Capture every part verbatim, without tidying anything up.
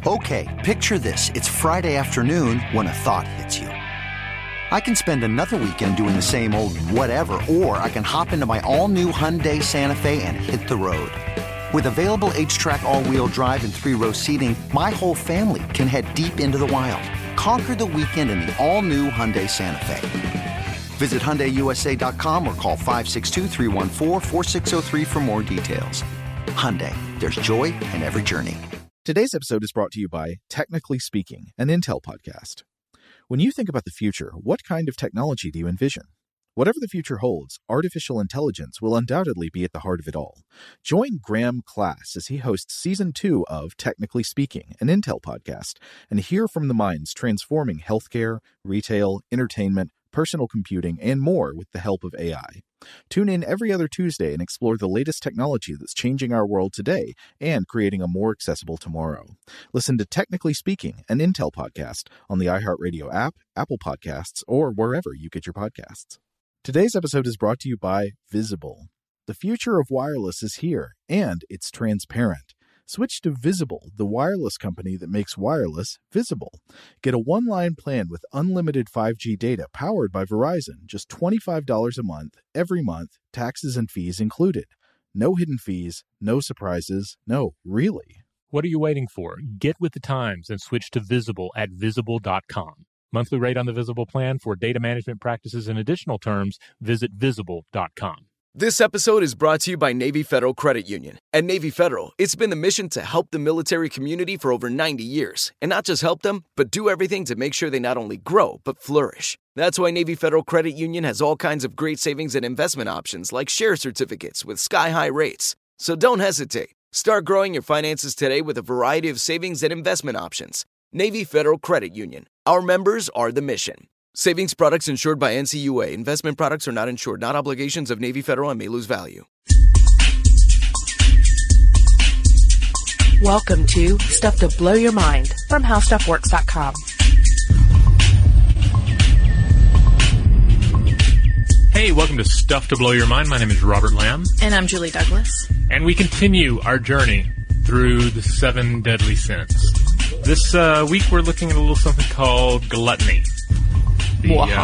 Okay, picture this. It's Friday afternoon when a thought hits you. I can spend another weekend doing the same old whatever, or I can hop into my all-new Hyundai Santa Fe and hit the road. With available H-Track all-wheel drive and three-row seating, my whole family can head deep into the wild. Conquer the weekend in the all-new Hyundai Santa Fe. Visit Hyundai U S A dot com or call five six two, three one four, four six zero three for more details. Hyundai, there's joy in every journey. Today's episode is brought to you by Technically Speaking, an Intel podcast. When you think about the future, what kind of technology do you envision? Whatever the future holds, artificial intelligence will undoubtedly be at the heart of it all. Join Graham Class as he hosts Season two of Technically Speaking, an Intel podcast, and hear from the minds transforming healthcare, retail, entertainment, personal computing, and more with the help of A I. Tune in every other Tuesday and explore the latest technology that's changing our world today and creating a more accessible tomorrow. Listen to Technically Speaking, an Intel podcast on the iHeartRadio app, Apple Podcasts, or wherever you get your podcasts. Today's episode is brought to you by Visible. The future of wireless is here, and it's transparent. Switch to Visible, the wireless company that makes wireless visible. Get a one-line plan with unlimited five G data powered by Verizon, just twenty-five dollars a month, every month, taxes and fees included. No hidden fees, no surprises, no, really. What are you waiting for? Get with the times and switch to Visible at visible dot com. Monthly rate on the Visible plan for data management practices and additional terms, visit visible dot com. This episode is brought to you by Navy Federal Credit Union. At Navy Federal, it's been the mission to help the military community for over ninety years. And not just help them, but do everything to make sure they not only grow, but flourish. That's why Navy Federal Credit Union has all kinds of great savings and investment options like share certificates with sky-high rates. So don't hesitate. Start growing your finances today with a variety of savings and investment options. Navy Federal Credit Union. Our members are the mission. Savings products insured by N C U A. Investment products are not insured, not obligations of Navy Federal and may lose value. Welcome to Stuff to Blow Your Mind from how stuff works dot com. Hey, welcome to Stuff to Blow Your Mind. My name is Robert Lamb. And I'm Julie Douglas. And we continue our journey through the seven deadly sins. This uh, week we're looking at a little something called gluttony. The, uh,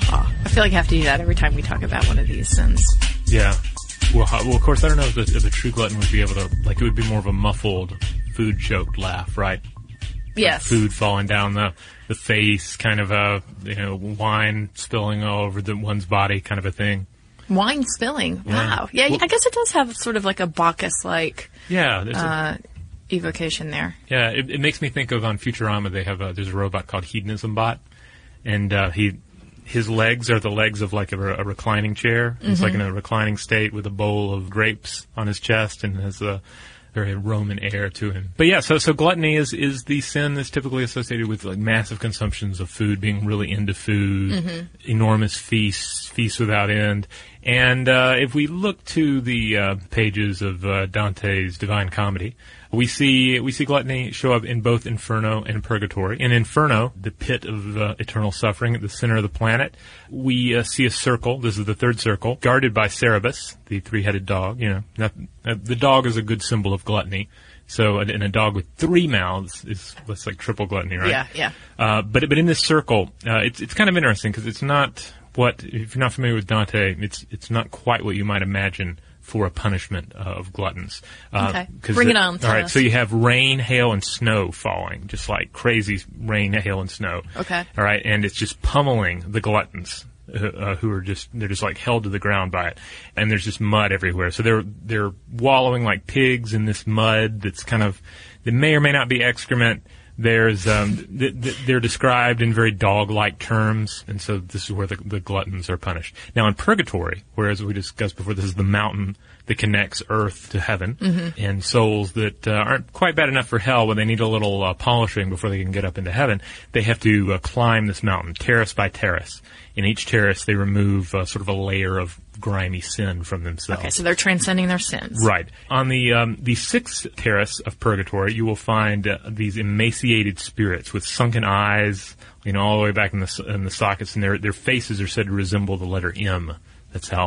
I feel like I have to do that every time we talk about one of these sins. Yeah. Well, well, of course, I don't know if a, if a true glutton would be able to, like, it would be more of a muffled, food-choked laugh, right? Yes. Like food falling down the, the face, kind of a, you know, wine spilling all over the one's body kind of a thing. Wine spilling? Wow. Yeah, yeah well, I guess it does have sort of like a Bacchus-like yeah, there's uh, a, evocation there. Yeah, it, it makes me think of on Futurama, they have a, there's a robot called Hedonism Bot. And uh, he, his legs are the legs of like a, a reclining chair. He's mm-hmm. like in a reclining state with a bowl of grapes on his chest and has a very Roman air to him. But yeah, so so gluttony is is the sin that's typically associated with like massive consumptions of food, being really into food, mm-hmm. enormous feasts, feasts without end. And uh, if we look to the uh, pages of uh, Dante's Divine Comedy, we see we see gluttony show up in both Inferno and Purgatory. In Inferno, the pit of uh, eternal suffering at the center of the planet, we uh, see a circle. This is the third circle, guarded by Cerberus, the three-headed dog. You know, not, uh, the dog is a good symbol of gluttony. So, and a dog with three mouths is that's like triple gluttony, right? Yeah, yeah. Uh, but but in this circle, uh, it's it's kind of interesting because it's not what if you're not familiar with Dante, it's it's not quite what you might imagine for a punishment uh, of gluttons. Uh, okay, bring it on. All right, us. So you have rain, hail, and snow falling, just like crazy rain, hail, and snow. Okay. All right, and it's just pummeling the gluttons, uh, uh, who are just they're just like held to the ground by it, and there's just mud everywhere. So they're they're wallowing like pigs in this mud that's kind of that may or may not be excrement. There's um, th- th- they're described in very dog-like terms, and so this is where the, the gluttons are punished. Now in Purgatory, whereas we discussed before, this is the mountain that connects earth to heaven, mm-hmm. and souls that uh, aren't quite bad enough for hell, but they need a little uh, polishing before they can get up into heaven. They have to uh, climb this mountain, terrace by terrace. In each terrace, they remove uh, sort of a layer of grimy sin from themselves. Okay, so they're transcending their sins. Right. On the um, the sixth terrace of Purgatory, you will find uh, these emaciated spirits with sunken eyes, you know, all the way back in the in the sockets, and their their faces are said to resemble the letter M. That's how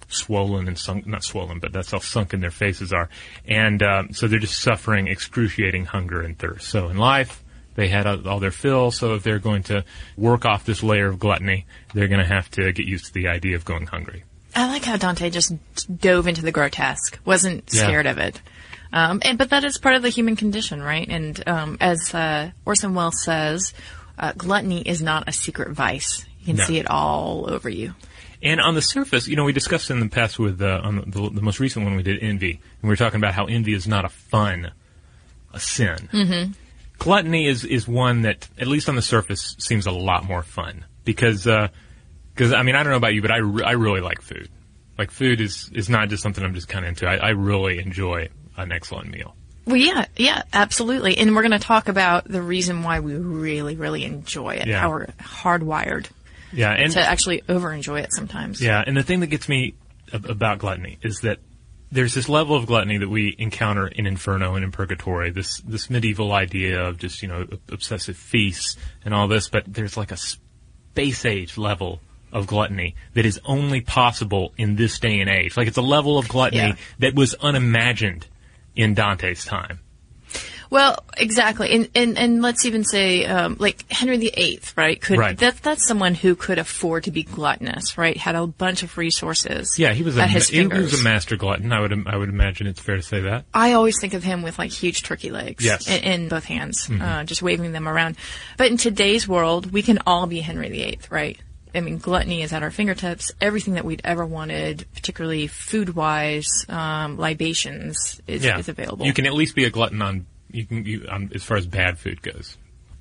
swollen and sunk, not swollen, but that's how sunken their faces are. And um, so they're just suffering excruciating hunger and thirst. So in life, they had all their fill, so if they're going to work off this layer of gluttony, they're going to have to get used to the idea of going hungry. I like how Dante just dove into the grotesque, wasn't Yeah. scared of it. Um, and but that is part of the human condition, right? And um, as uh, Orson Welles says, uh, gluttony is not a secret vice. You can No. see it all over you. And on the surface, you know, we discussed in the past with uh, on the, the most recent one we did, envy, and we were talking about how envy is not a fun, a sin. Mm-hmm. Gluttony is, is one that, at least on the surface, seems a lot more fun. Because, uh, cause, I mean, I don't know about you, but I, re- I really like food. Like, food is, is not just something I'm just kind of into. I, I really enjoy an excellent meal. Well, yeah, yeah, absolutely. And we're going to talk about the reason why we really, really enjoy it, Yeah. how we're hardwired Yeah, and to actually over-enjoy it sometimes. yeah, and the thing that gets me ab- about gluttony is that there's this level of gluttony that we encounter in Inferno and in Purgatory, this this medieval idea of just, you know, obsessive feasts and all this, but there's like a space age level of gluttony that is only possible in this day and age. Like, it's a level of gluttony Yeah. that was unimagined in Dante's time. Well, exactly. And, and, and let's even say, um, like Henry the Eighth, right? Could, Right. that, that's someone who could afford to be gluttonous, right? Had a bunch of resources. Yeah, he was a at his he, he fingers. was a master glutton. I would I would imagine it's fair to say that. I always think of him with like huge turkey legs Yes. in, in both hands, uh, just waving them around. But in today's world, we can all be Henry the Eighth, right? I mean, gluttony is at our fingertips. Everything that we'd ever wanted, particularly food-wise, um, libations, is, Yeah, is available. You can at least be a glutton on you can you um, as far as bad food goes.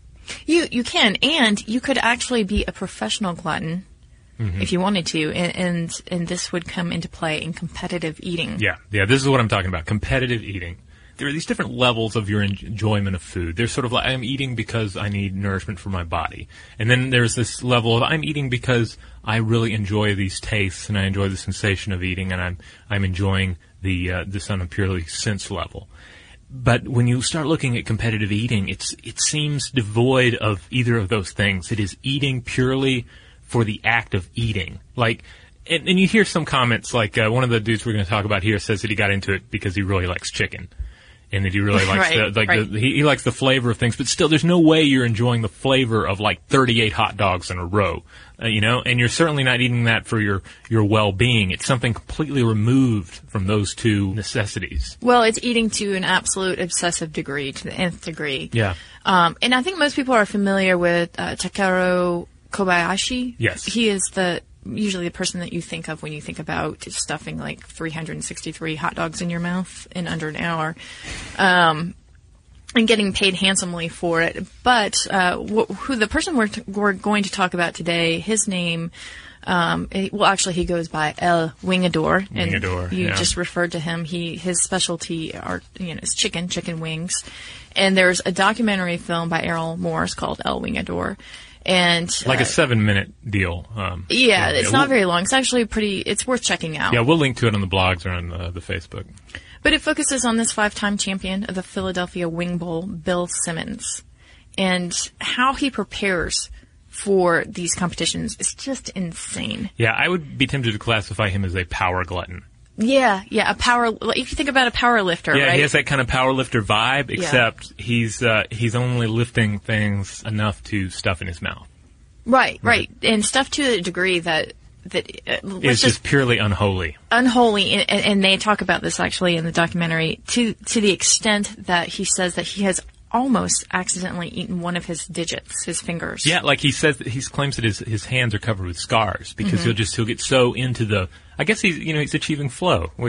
You you can, and you could actually be a professional glutton Mm-hmm. if you wanted to, and, and and this would come into play in competitive eating. Yeah, yeah. This is what I'm talking about. Competitive eating. There are these different levels of your en- enjoyment of food. There's sort of like, I'm eating because I need nourishment for my body. And then there's this level of, I'm eating because I really enjoy these tastes and I enjoy the sensation of eating, and I'm I'm enjoying the uh, this on a purely sense level. But when you start looking at competitive eating, it's it seems devoid of either of those things. It is eating purely for the act of eating. Like, and, and you hear some comments like uh, one of the dudes we're going to talk about here says that he got into it because he really likes chicken. And that he really likes Right, the, like right. the, he, he likes the flavor of things, but still, there's no way you're enjoying the flavor of like thirty-eight hot dogs in a row, uh, you know. And you're certainly not eating that for your your well-being. It's something completely removed from those two necessities. Well, it's eating to an absolute obsessive degree, to the nth degree. Yeah. Um, and I think most people are familiar with uh, Takeru Kobayashi. Yes. He is the usually the person that you think of when you think about stuffing like three hundred sixty-three hot dogs in your mouth in under an hour. Um, and getting paid handsomely for it. But uh, wh- who the person we're, t- we're going to talk about today, his name, um, it- well, actually, he goes by El Wingador, and Wingador, you yeah. just referred to him. He his specialty are you know is chicken, chicken wings, and there's a documentary film by Errol Morris called El Wingador, and Like uh, a seven-minute deal. Um, yeah, it's not we'll, very long. It's actually pretty. It's worth checking out. Yeah, we'll link to it on the blogs or on the, the Facebook. But it focuses on this five-time champion of the Philadelphia Wing Bowl, Bill Simmons, and how he prepares for these competitions is just insane. Yeah, I would be tempted to classify him as a power glutton. Yeah, yeah, a power. Like, if you think about a power lifter, Yeah, right? he has that kind of power lifter vibe, except he's uh, he's only lifting things enough to stuff in his mouth. Right, right, and stuff to a degree that that uh, let's It's just just purely unholy. unholy, and, and, and they talk about this actually in the documentary to to the extent that he says that he has almost accidentally eaten one of his digits, his fingers. Yeah, like he says that he claims that his his hands are covered with scars because Mm-hmm. he'll just he'll get so into the. I guess he's you know he's achieving flow. We-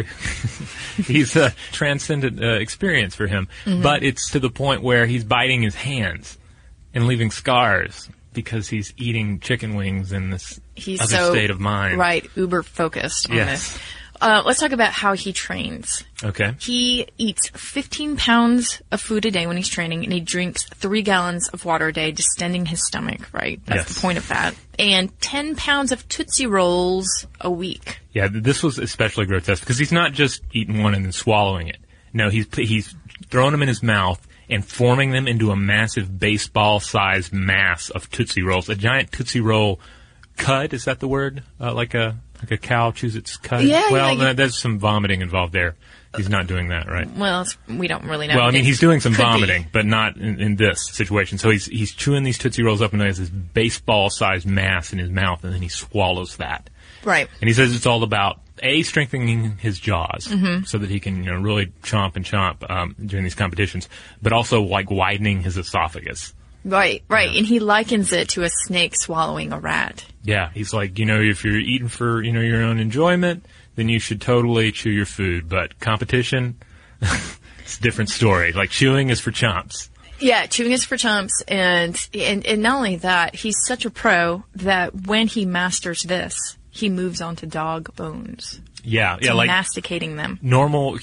he's a transcendent uh, experience for him, Mm-hmm. but it's to the point where he's biting his hands and leaving scars because he's eating chicken wings in this He's other so state of mind. right, uber focused on Yes. this. Uh, let's talk about how he trains. Okay. He eats fifteen pounds of food a day when he's training, and he drinks three gallons of water a day, distending his stomach, right? That's Yes. the point of that. And ten pounds of Tootsie Rolls a week. Yeah, th- this was especially grotesque because he's not just eating one and then swallowing it. No, he's he's throwing them in his mouth and forming them into a massive baseball-sized mass of Tootsie Rolls. A giant Tootsie Roll cud, is that the word? Uh, like a Like a cow chews its cud? Yeah, Well, like- no, there's some vomiting involved there. He's not doing that, right? Well, it's, we don't really know. Well, I mean, It he's doing some could be. vomiting, but not in, in this situation. So he's he's chewing these Tootsie Rolls up and he has this baseball-sized mass in his mouth, and then he swallows that. Right. And he says it's all about, A, strengthening his jaws Mm-hmm. so that he can, you know, really chomp and chomp um, during these competitions, but also, like, widening his esophagus. Right, right. And he likens it to a snake swallowing a rat. Yeah, he's like, you know, if you're eating for, you know, your own enjoyment, then you should totally chew your food. But competition, it's a different story. Like, chewing is for chomps. Yeah, chewing is for chumps, and, and and not only that, he's such a pro that when he masters this, he moves on to dog bones. Yeah, yeah, to like masticating them. normal,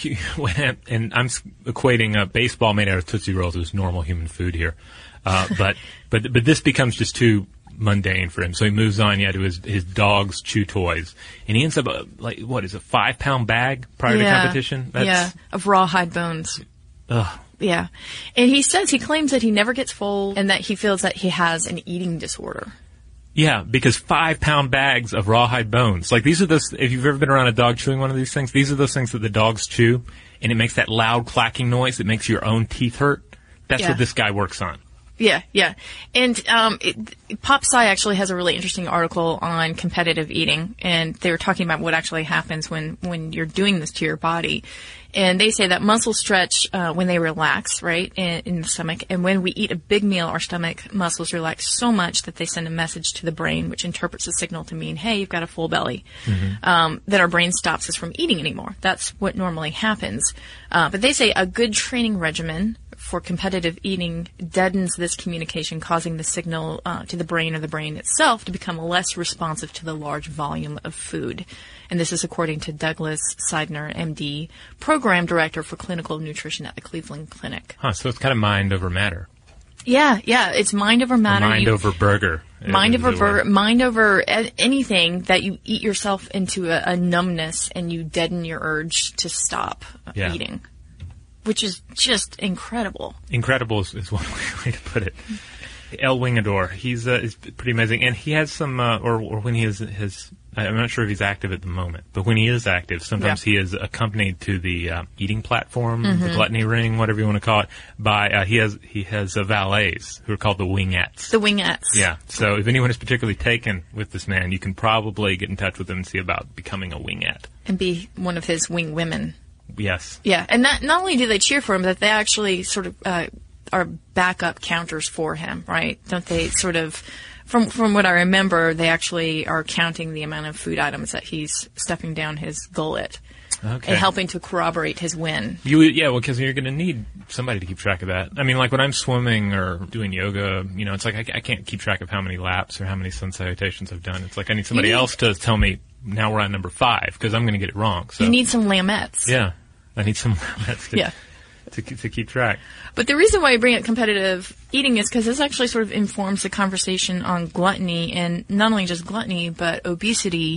and I'm equating a baseball made out of Tootsie Rolls as normal human food here. Uh, but, but, but this becomes just too mundane for him. So he moves on, yeah, to his, his dog's chew toys. And he ends up, uh, like, what is it, five pound bag prior yeah, to competition? That's, yeah, of rawhide bones. Ugh. Yeah. And he says, he claims that he never gets full and that he feels that he has an eating disorder. Yeah, because five pound bags of rawhide bones. Like, these are those, if you've ever been around a dog chewing one of these things, these are those things that the dogs chew, and it makes that loud clacking noise that makes your own teeth hurt. That's Yeah. what this guy works on. Yeah, yeah. And um, it, PopSci actually has a really interesting article on competitive eating, and they were talking about what actually happens when, when you're doing this to your body. And they say that muscles stretch uh, when they relax, right, in, in the stomach. And when we eat a big meal, our stomach muscles relax so much that they send a message to the brain, which interprets the signal to mean, hey, you've got a full belly. Mm-hmm. Um, that our brain stops us from eating anymore. That's what normally happens. Uh, but they say a good training regimen for competitive eating deadens this communication, causing the signal uh, to the brain or the brain itself to become less responsive to the large volume of food. And this is according to Douglas Seidner, M D, Program Director for Clinical Nutrition at the Cleveland Clinic. Huh, so it's kind of mind over matter. Yeah, yeah, it's mind over matter. Mind You- over burger. Mind as over it were. ver- mind over a- anything that you eat yourself into a, a numbness and you deaden your urge to stop uh, Yeah. eating, which is just incredible. Incredible is, is one way to put it. El Wingador, he's uh, is pretty amazing, and he has some, uh, or or when he is his, I'm not sure if he's active at the moment, but when he is active, sometimes Yeah. he is accompanied to the uh, eating platform, Mm-hmm. the gluttony ring, whatever you want to call it, by uh, he has he has uh, valets who are called the wingettes. The wingettes. Yeah, so if anyone is particularly taken with this man, you can probably get in touch with him and see about becoming a wingette. And be one of his wing women. Yes. Yeah, and that, not only do they cheer for him, but they actually sort of uh, are backup counters for him, right? Don't they sort of, from from what I remember, they actually are counting the amount of food items that he's stuffing down his gullet Okay. and helping to corroborate his win. You would- yeah, well, because you're going to need somebody to keep track of that. I mean, like when I'm swimming or doing yoga, you know, it's like I, I can't keep track of how many laps or how many sun salutations I've done. It's like I need somebody need- else to tell me now we're on number five because I'm going to get it wrong. So You need some lamettes. yeah, I need some that's to, Yeah. to to keep track. But the reason why I bring up competitive eating is because this actually sort of informs the conversation on gluttony, and not only just gluttony, but obesity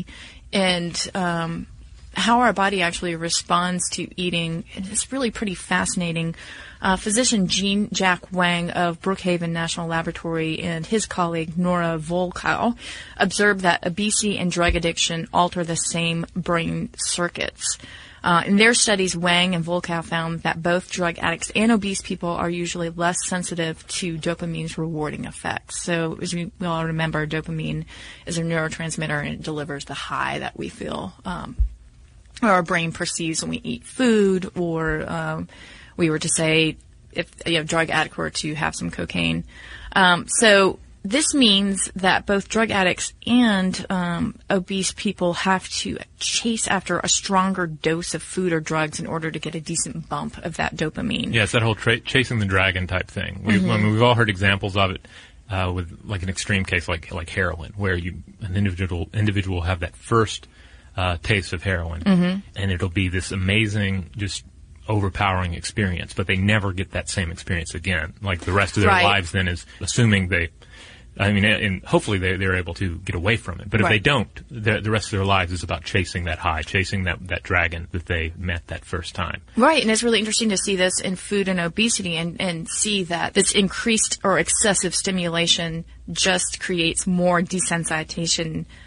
and um, how our body actually responds to eating. And it's really pretty fascinating. Uh, physician Jean Jack Wang of Brookhaven National Laboratory and his colleague Nora Volkow observed that obesity and drug addiction alter the same brain circuits. Uh, in their studies, Wang and Volkow found that both drug addicts and obese people are usually less sensitive to dopamine's rewarding effects. So, as we all remember, dopamine is a neurotransmitter and it delivers the high that we feel, um, or our brain perceives when we eat food, or um, we were to say if you know, drug addict were to have some cocaine. Um, so. This means that both drug addicts and um, obese people have to chase after a stronger dose of food or drugs in order to get a decent bump of that dopamine. Yeah, it's that whole tra- chasing the dragon type thing. We've, Mm-hmm. I mean, we've all heard examples of it uh, with like an extreme case like like heroin, where you an individual individual will have that first uh, taste of heroin, Mm-hmm. and it'll be this amazing, just overpowering experience, but they never get that same experience again. Like the rest of their Right. lives then is assuming they. I mean, and hopefully they, they're able to get away from it. But if Right. they don't, the, the rest of their lives is about chasing that high, chasing that, that dragon that they met that first time. Right, and it's really interesting to see this in food and obesity and, and see that this increased or excessive stimulation just creates more desensitization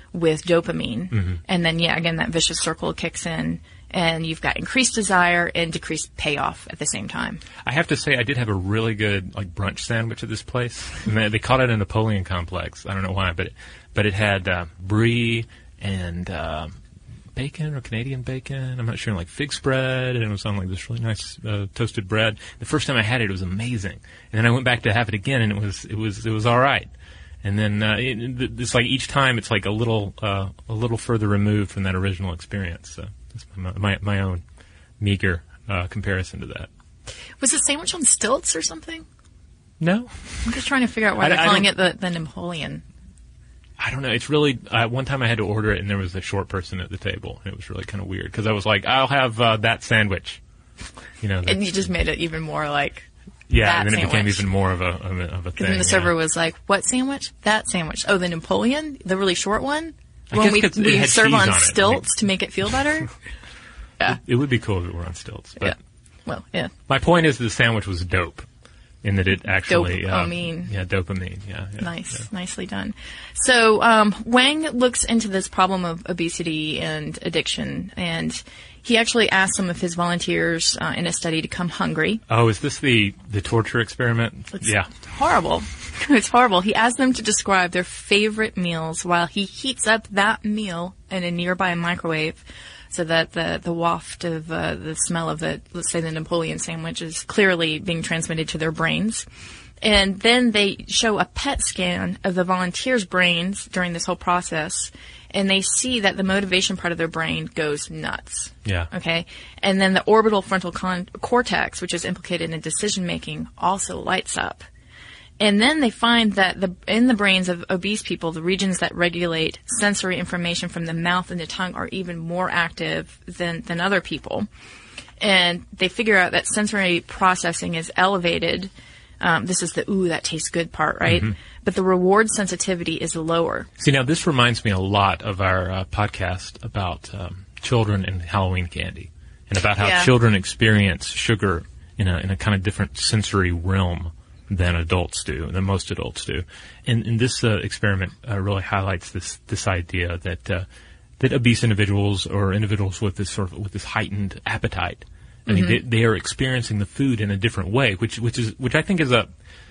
with dopamine. Mm-hmm. And then, yeah, again, that vicious circle kicks in, and you've got increased desire and decreased payoff at the same time. I have to say, I did have a really good like brunch sandwich at this place. And they, they called it a Napoleon complex. I don't know why, but it, but it had uh, brie and uh, bacon or Canadian bacon. I'm not sure, like fig spread, and it was on like this really nice uh, toasted bread. The first time I had it, it was amazing. And then I went back to have it again, and it was it was it was all right. And then uh, it, it's like each time, it's like a little uh, a little further removed from that original experience. So. That's my, my, my own meager uh, comparison to that. Was the sandwich on stilts or something? No. I'm just trying to figure out why I, they're I calling it the, the Napoleon. I don't know. It's really, uh, one time I had to order it and there was a short person at the table. And it was really kind of weird because I was like, I'll have uh, that sandwich. You know, and you just made it even more like yeah, that and then sandwich. it became even more of a, of a, of a thing. And then the server yeah. was like, what sandwich? That sandwich. Oh, the Napoleon? The really short one? I When we, guess 'cause it we had serve cheese on on it. stilts to make it feel better? Yeah. It, it would be cool if it were on stilts. But Yeah. Well, yeah. my point is the sandwich was dope in that it actually... Dopamine. Uh, yeah, dopamine. Yeah, yeah. Nice. Yeah. Nicely done. So, um, Wang looks into this problem of obesity and addiction, and he actually asked some of his volunteers uh, in a study to come hungry. Oh, is this the, the torture experiment? It's yeah. horrible. It's horrible. He asked them to describe their favorite meals while he heats up that meal in a nearby microwave so that the, the waft of uh, the smell of it, let's say the Napoleon sandwich, is clearly being transmitted to their brains. And then they show a P E T scan of the volunteers' brains during this whole process, and they see that the motivation part of their brain goes nuts. Yeah. Okay? And then the orbital frontal con- cortex, which is implicated in decision-making, also lights up. And then they find that the, in the brains of obese people, the regions that regulate sensory information from the mouth and the tongue are even more active than, than other people. And they figure out that sensory processing is elevated. Um, this is the, ooh, that tastes good part, right? Mm-hmm. But the reward sensitivity is lower. See, now this reminds me a lot of our uh, podcast about um, children and Halloween candy, and about how Yeah. children experience sugar in a in a kind of different sensory realm than adults do, than most adults do. And, and this uh, experiment uh, really highlights this this idea that uh, that obese individuals or individuals with this sort of with this heightened appetite, I mean, Mm-hmm. they, they are experiencing the food in a different way, which which is which I think is a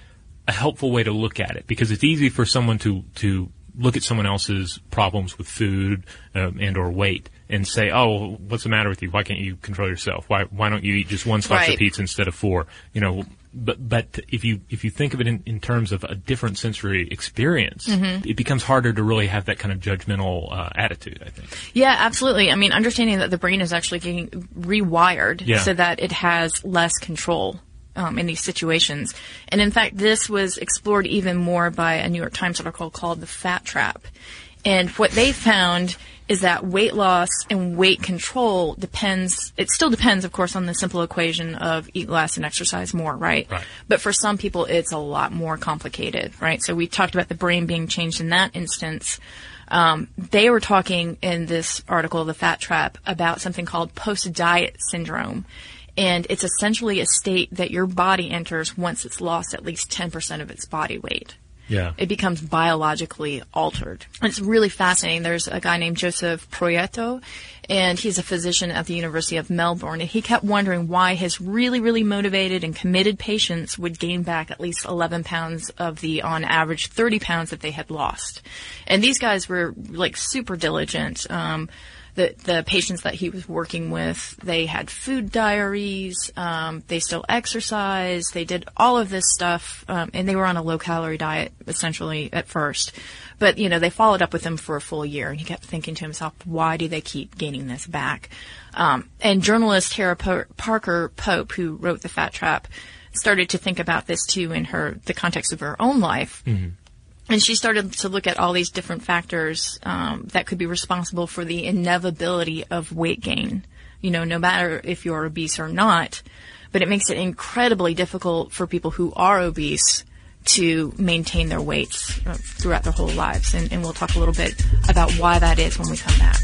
a helpful way to look at it, because it's easy for someone to to look at someone else's problems with food um, and or weight and say, oh, what's the matter with you? Why can't you control yourself? Why why don't you eat just one slice Right. of pizza instead of four? You know, but but if you if you think of it in, in terms of a different sensory experience, Mm-hmm. it becomes harder to really have that kind of judgmental uh, attitude, I think. Yeah, absolutely. I mean, understanding that the brain is actually getting rewired Yeah. so that it has less control um, in these situations. And in fact, this was explored even more by a New York Times article called The Fat Trap. And what they found is that weight loss and weight control depends, it still depends, of course, on the simple equation of eat less and exercise more, right? Right. But for some people, it's a lot more complicated, right? So we talked about the brain being changed in that instance. Um, they were talking in this article, The Fat Trap, about something called post-diet syndrome. And it's essentially a state that your body enters once it's lost at least ten percent of its body weight. Yeah. It becomes biologically altered. It's really fascinating. There's a guy named Joseph Proieto, and he's a physician at the University of Melbourne. And he kept wondering why his really, really motivated and committed patients would gain back at least eleven pounds of the, on average, thirty pounds that they had lost. And these guys were, like, super diligent. Um, The, the patients that he was working with, they had food diaries, um, they still exercised, they did all of this stuff, um, and they were on a low-calorie diet, essentially, at first. But, you know, they followed up with him for a full year, and he kept thinking to himself, why do they keep gaining this back? Um, and journalist Tara po- Parker Pope, who wrote The Fat Trap, started to think about this, too, in her the context of her own life. Mm-hmm. And she started to look at all these different factors um, that could be responsible for the inevitability of weight gain, you know, no matter if you're obese or not. But it makes it incredibly difficult for people who are obese to maintain their weights uh, throughout their whole lives. And, and we'll talk a little bit about why that is when we come back.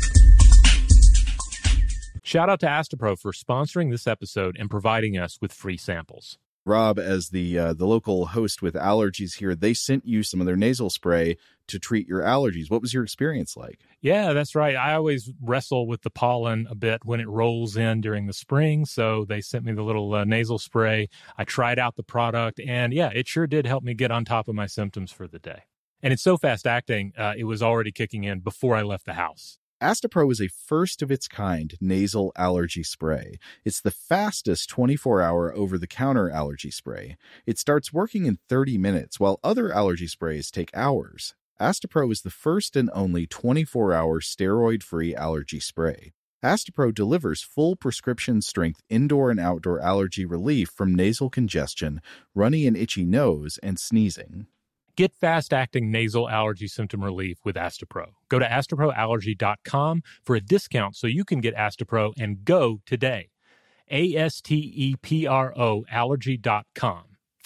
Shout out to Astapro for sponsoring this episode and providing us with free samples. Rob, as the uh, the local host with allergies here, they sent you some of their nasal spray to treat your allergies. What was your experience like? Yeah, that's right. I always wrestle with the pollen a bit when it rolls in during the spring, so they sent me the little uh, nasal spray. I tried out the product, and yeah, it sure did help me get on top of my symptoms for the day. And it's so fast-acting, uh, it was already kicking in before I left the house. Astepro is a first-of-its-kind nasal allergy spray. It's the fastest twenty-four hour over-the-counter allergy spray. It starts working in thirty minutes, while other allergy sprays take hours. Astepro is the first and only twenty-four hour steroid-free allergy spray. Astepro delivers full prescription-strength indoor and outdoor allergy relief from nasal congestion, runny and itchy nose, and sneezing. Get fast-acting nasal allergy symptom relief with Astepro. Go to astepro allergy dot com for a discount so you can get Astepro and go today. A S T E P R O allergy dot com.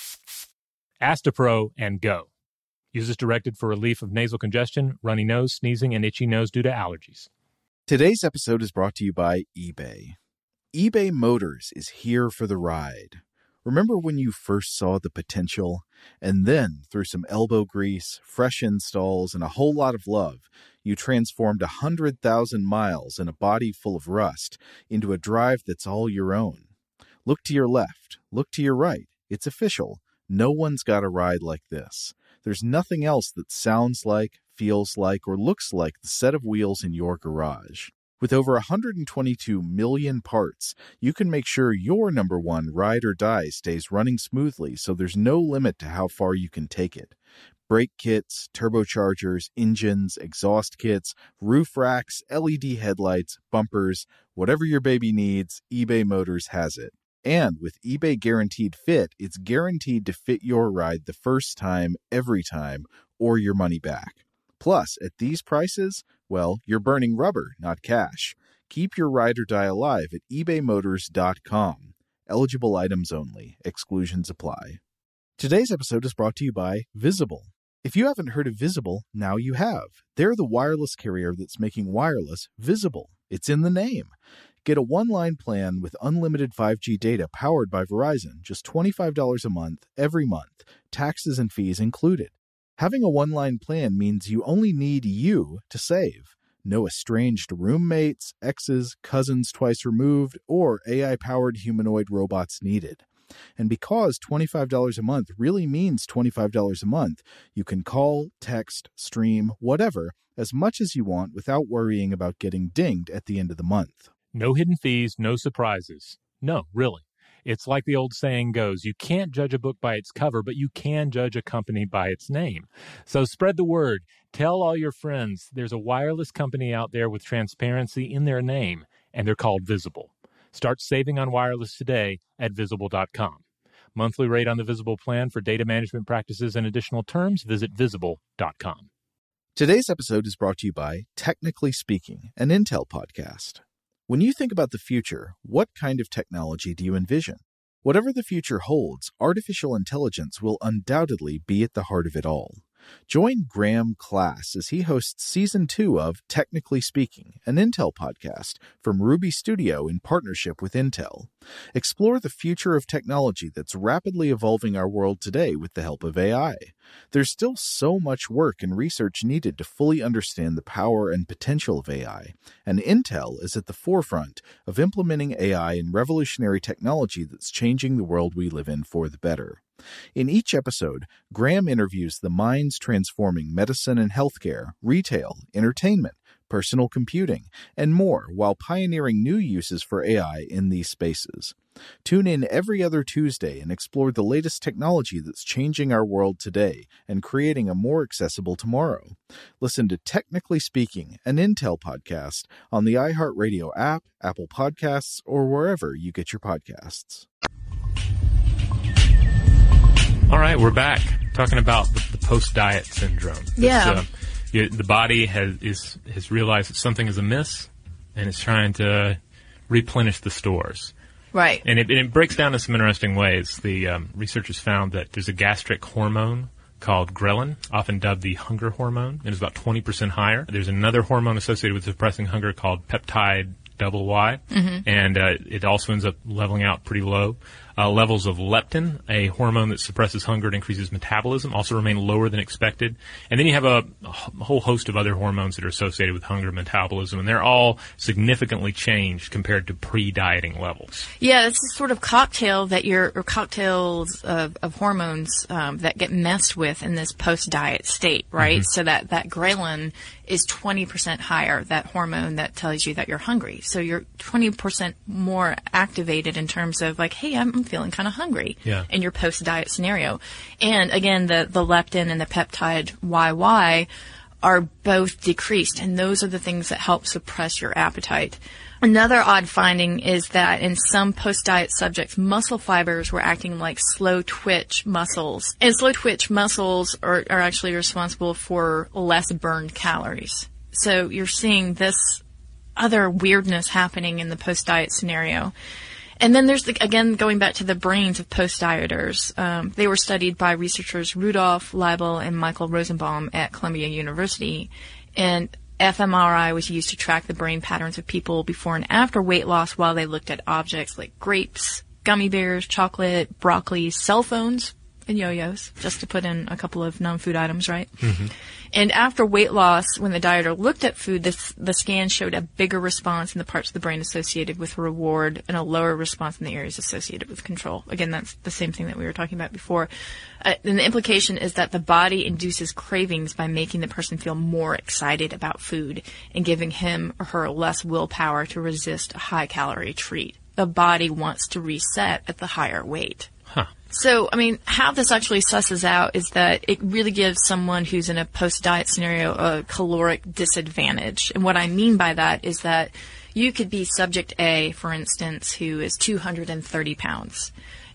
Astepro and go. Use as directed for relief of nasal congestion, runny nose, sneezing, and itchy nose due to allergies. Today's episode is brought to you by eBay. eBay Motors is here for the ride. Remember when you first saw the potential? And then, through some elbow grease, fresh installs, and a whole lot of love, you transformed one hundred thousand miles and a body full of rust into a drive that's all your own. Look to your left. Look to your right. It's official. No one's got a ride like this. There's nothing else that sounds like, feels like, or looks like the set of wheels in your garage. With over one hundred twenty-two million parts, you can make sure your number one ride or die stays running smoothly, so there's no limit to how far you can take it. Brake kits, turbochargers, engines, exhaust kits, roof racks, L E D headlights, bumpers, whatever your baby needs, eBay Motors has it. And with eBay Guaranteed Fit, it's guaranteed to fit your ride the first time, every time, or your money back. Plus, at these prices, well, you're burning rubber, not cash. Keep your ride or die alive at ebay motors dot com. Eligible items only. Exclusions apply. Today's episode is brought to you by Visible. If you haven't heard of Visible, now you have. They're the wireless carrier that's making wireless visible. It's in the name. Get a one-line plan with unlimited five G data powered by Verizon, just twenty-five dollars a month, every month, taxes and fees included. Having a one-line plan means you only need you to save. No estranged roommates, exes, cousins twice removed, or A I-powered humanoid robots needed. And because twenty-five dollars a month really means twenty-five dollars a month, you can call, text, stream, whatever, as much as you want without worrying about getting dinged at the end of the month. No hidden fees, no surprises. No, really. It's like the old saying goes, you can't judge a book by its cover, but you can judge a company by its name. So spread the word. Tell all your friends there's a wireless company out there with transparency in their name, and they're called Visible. Start saving on wireless today at visible dot com. Monthly rate on the Visible plan for data management practices and additional terms, visit visible dot com. Today's episode is brought to you by Technically Speaking, an Intel podcast. When you think about the future, what kind of technology do you envision? Whatever the future holds, artificial intelligence will undoubtedly be at the heart of it all. Join Graham Class as he hosts Season two of Technically Speaking, an Intel podcast from Ruby Studio in partnership with Intel. Explore the future of technology that's rapidly evolving our world today with the help of A I. There's still so much work and research needed to fully understand the power and potential of A I, and Intel is at the forefront of implementing A I in revolutionary technology that's changing the world we live in for the better. In each episode, Graham interviews the minds transforming medicine and healthcare, retail, entertainment, personal computing, and more while pioneering new uses for A I in these spaces. Tune in every other Tuesday and explore the latest technology that's changing our world today and creating a more accessible tomorrow. Listen to Technically Speaking, an Intel podcast on the iHeartRadio app, Apple Podcasts, or wherever you get your podcasts. All right, we're back talking about the, the post-diet syndrome. Yeah. Uh, you, the body has is, has realized that something is amiss, and it's trying to replenish the stores. Right. And it, and it breaks down in some interesting ways. The um, researchers found that there's a gastric hormone called ghrelin, often dubbed the hunger hormone. It is about twenty percent higher. There's another hormone associated with suppressing hunger called peptide double Y, mm-hmm. and uh, it also ends up leveling out pretty low. Uh, levels of leptin, a hormone that suppresses hunger and increases metabolism, also remain lower than expected. And then you have a, a whole host of other hormones that are associated with hunger and metabolism, and they're all significantly changed compared to pre-dieting levels. Yeah, it's a sort of cocktail that you're, or cocktails of, of hormones um, that get messed with in this post-diet state, right? Mm-hmm. So that, that ghrelin is twenty percent higher, that hormone that tells you that you're hungry. So you're twenty percent more activated in terms of like, hey, I'm feeling kind of hungry yeah. in your post-diet scenario. And again, the, the leptin and the peptide Y Y are both decreased, and those are the things that help suppress your appetite. Another odd finding is that in some post-diet subjects, muscle fibers were acting like slow twitch muscles. And slow twitch muscles are, are actually responsible for less burned calories. So you're seeing this other weirdness happening in the post-diet scenario. And then there's, the, again, going back to the brains of post-dieters. Um, they were studied by researchers Rudolph Leibel and Michael Rosenbaum at Columbia University. And f M R I was used to track the brain patterns of people before and after weight loss while they looked at objects like grapes, gummy bears, chocolate, broccoli, cell phones, and yo-yos, just to put in a couple of non-food items, right? Mm-hmm. And after weight loss, when the dieter looked at food, this, the scan showed a bigger response in the parts of the brain associated with reward and a lower response in the areas associated with control. Again, that's the same thing that we were talking about before. Uh, and the implication is that the body induces cravings by making the person feel more excited about food and giving him or her less willpower to resist a high-calorie treat. The body wants to reset at the higher weight. Huh. So, I mean, how this actually susses out is that it really gives someone who's in a post-diet scenario a caloric disadvantage. And what I mean by that is that you could be subject A, for instance, who is two hundred thirty pounds.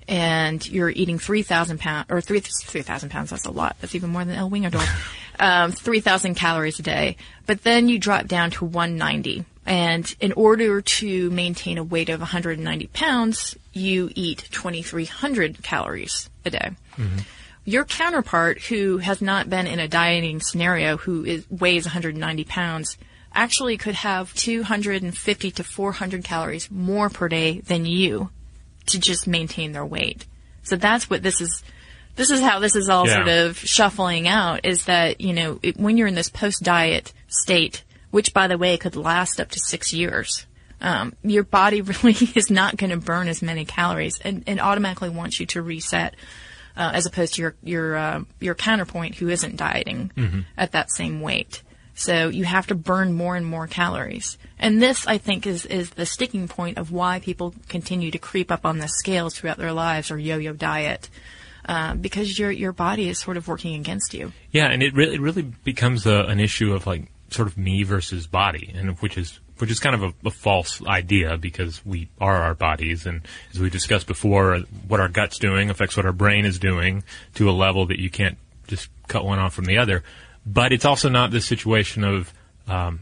And you're eating three thousand pounds, or three thousand pounds, that's a lot. That's even more than El Wingador. um, three thousand calories a day. But then you drop down to one ninety. And in order to maintain a weight of one hundred ninety pounds, you eat twenty-three hundred calories a day. Mm-hmm. Your counterpart, who has not been in a dieting scenario, who is, weighs one hundred ninety pounds, actually could have two hundred fifty to four hundred calories more per day than you to just maintain their weight. So that's what this is. This is how this is all yeah. sort of shuffling out, is that, you know, it, when you're in this post-diet state, which, by the way, could last up to six years, um, your body really is not going to burn as many calories and, and automatically wants you to reset, uh, as opposed to your your uh, your counterpoint who isn't dieting mm-hmm. at that same weight. So you have to burn more and more calories. And this, I think, is, is the sticking point of why people continue to creep up on the scales throughout their lives or yo-yo diet, uh, because your your body is sort of working against you. Yeah, and it really, it really becomes a, an issue of, like, sort of me versus body, and which is which is kind of a, a false idea, because we are our bodies, and as we discussed before, what our gut's doing affects what our brain is doing to a level that you can't just cut one off from the other. But it's also not this situation of um,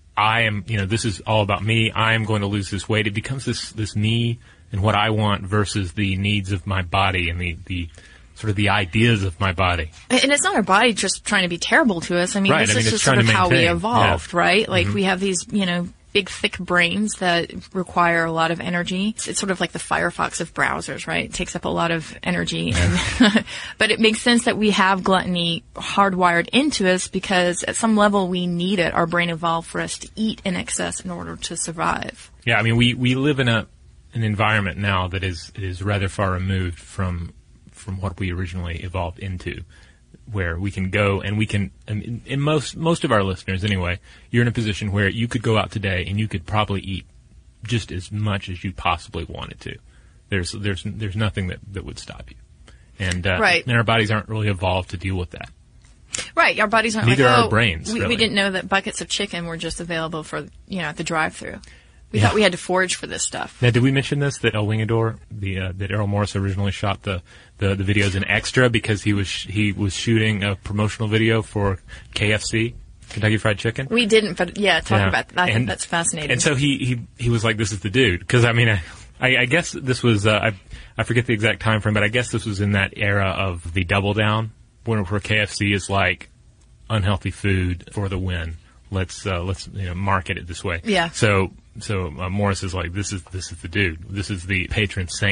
I am, you know, this is all about me. I am going to lose this weight. It becomes this this me and what I want versus the needs of my body and the the sort of the ideas of my body. And it's not our body just trying to be terrible to us. I mean, right. this I mean, is just sort of how we evolved, yeah. right? Like, mm-hmm. we have these, you know, big, thick brains that require a lot of energy. It's, it's sort of like the Firefox of browsers, right? It takes up a lot of energy. And but it makes sense that we have gluttony hardwired into us, because at some level we need it. Our brain evolved for us to eat in excess in order to survive. Yeah, I mean, we, we live in a an environment now that is is rather far removed from from what we originally evolved into, where we can go and we can, and in most most of our listeners anyway, you're in a position where you could go out today and you could probably eat just as much as you possibly wanted to. There's there's there's nothing that, that would stop you, and uh, right. and our bodies aren't really evolved to deal with that. Right, our bodies aren't Neither like, are oh, our brains. We, really. we didn't know that buckets of chicken were just available for, you know, at the drive-through. We yeah. thought we had to forage for this stuff. Now, did we mention this, that El Wingador, the uh, that Errol Morris originally shot the, the, the videos in extra because he was sh- he was shooting a promotional video for K F C, Kentucky Fried Chicken? We didn't, but yeah, talk yeah. about that. I and, think that's fascinating. And so he, he, he was like, this is the dude. Because, I mean, I, I, I guess this was, uh, I, I forget the exact time frame, but I guess this was in that era of the double down, where, where K F C is like unhealthy food for the win. Let's uh, let's you know market it this way. Yeah. So so uh, Morris is like, this is this is the dude. This is the patron saint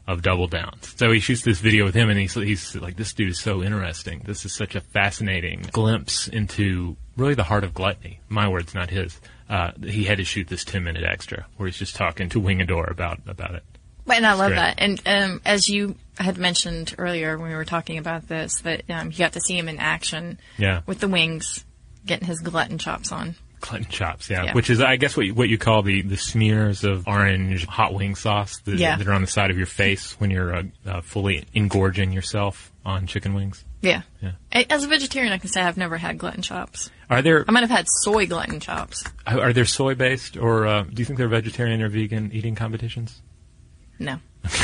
of Double Downs. So he shoots this video with him, and he's, he's like, this dude is so interesting. This is such a fascinating glimpse into really the heart of gluttony. My words, not his. Uh, he had to shoot this ten-minute extra where he's just talking to Wingadore about, about it. And I love great. that. And um, as you had mentioned earlier when we were talking about this, that um, you got to see him in action Yeah. with the wings, getting his glutton chops on. Glutton chops, yeah. Yeah. Which is, I guess, what you, what you call the, the smears of orange hot wing sauce that, Yeah. that are on the side of your face when you're uh, uh, fully engorging yourself on chicken wings. Yeah. Yeah. A- As a vegetarian, I can say I've never had glutton chops. Are there I might have had soy glutton chops. are there soy based, or uh, do you think there are vegetarian or vegan eating competitions? No.